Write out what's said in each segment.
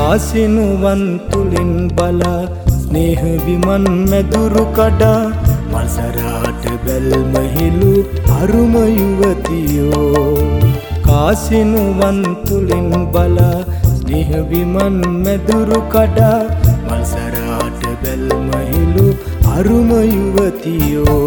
කාසිනුවන් තුලින් බලා ස්නේහ විමන් මැදුරු කඩා මල්සරාට බැල්මහිලු අරුම යුවතියෝ කාසිනුවන් තුලින් බලා ස්නේහ විමන් මැදුරු කඩා මල්සරාට බැල්මහිලු අරුම යුවතියෝ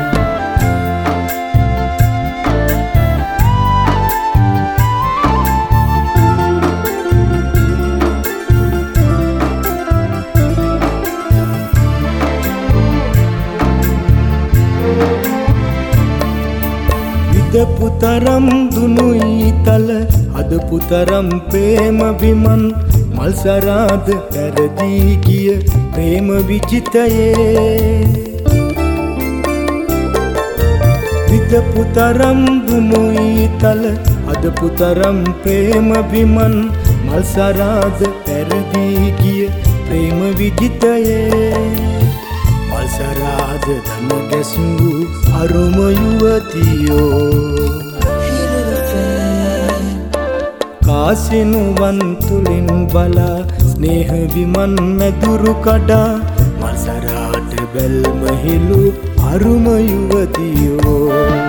පුතරම් දුනුයි තල අද පුතරම් ප්‍රේම විමන් මල්සරාද පැරදී ගිය ප්‍රේම විජිතයේ විද පුතරම් දුනුයි තල අද පුතරම් ප්‍රේම විමන් මල්සරාද පැරදී ගිය ප්‍රේම විජිතයේ මල්සරාද දන ගැසූ අරුම යුවතියෝ කාසිනුවන් තුලින් බලා ස්නේහ විමන් මැදුරු කඩා මල්සරාට බැල්මහිලු අරුම යුවතියෝ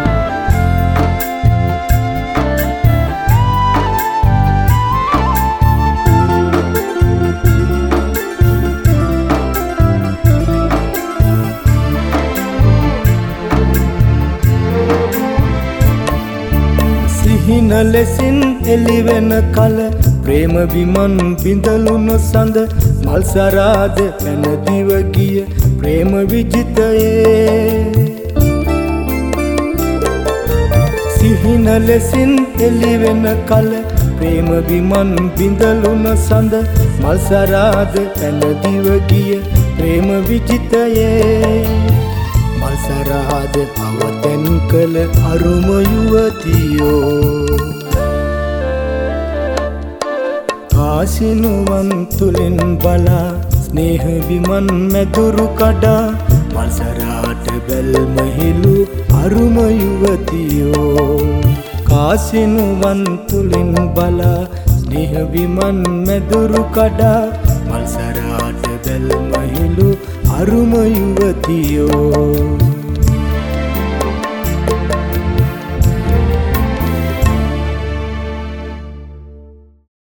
හින ලෙසින් එළිවෙන කල ප්‍රේම විමන් බිඳලුන සඳ මල්සරාද පැනදිව ගිය ප්‍රේම විජිතයේ සිහින ලෙසින් එළිවෙන කල ප්‍රේම විමන් බිඳලුන සඳ මල්සරාද පැනදිව ගිය ප්‍රේම විජිතයේ මල්සරාද අවතැන් කළ අරුම යුවතියෝ කාසිනුවන් තුලින් බලා ස්නේහ විමන් මැදුරු කඩා මල්සරාට බැල්මහිලු අරුම යුවතියෝ කාසිනුවන් තුලින් බලා ස්නේහ විමන් මැදුරු කඩා මල්සරාට බැල්මහිලු අරුම යුවතියෝ